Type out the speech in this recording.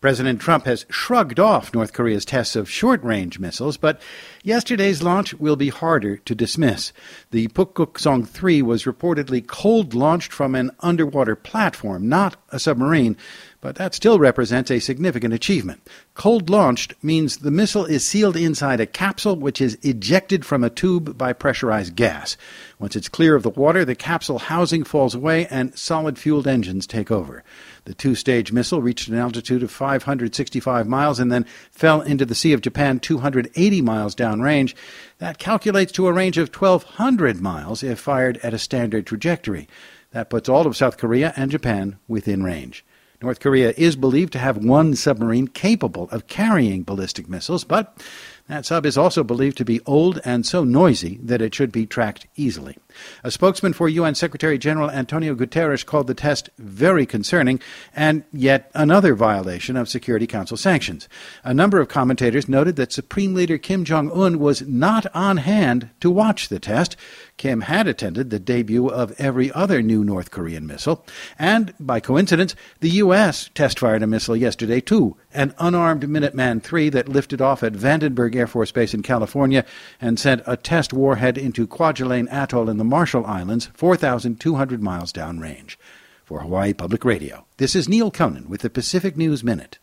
President Trump has shrugged off North Korea's tests of short-range missiles, but yesterday's launch will be harder to dismiss. The Pukguksong 3 was reportedly cold-launched from an underwater platform, not a submarine, but that still represents a significant achievement. Cold-launched means the missile is sealed inside a capsule which is ejected from a tube by pressurized gas. Once it's clear of the water, the capsule housing falls away and solid-fueled engines take over. The two-stage missile reached an altitude of 565 miles and then fell into the Sea of Japan 280 miles downrange. That calculates to a range of 1,200 miles if fired at a standard trajectory. That puts all of South Korea and Japan within range. North Korea is believed to have one submarine capable of carrying ballistic missiles, but that sub is also believed to be old and so noisy that it should be tracked easily. A spokesman for UN Secretary General Antonio Guterres called the test very concerning and yet another violation of Security Council sanctions. A number of commentators noted that Supreme Leader Kim Jong-un was not on hand to watch the test. Kim had attended the debut of every other new North Korean missile. And, by coincidence, the U.S. test-fired a missile yesterday, too, an unarmed Minuteman III that lifted off at Vandenberg Air Force Base in California and sent a test warhead into Kwajalein Atoll in the Marshall Islands, 4,200 miles downrange. For Hawaii Public Radio, this is Neil Conan with the Pacific News Minute.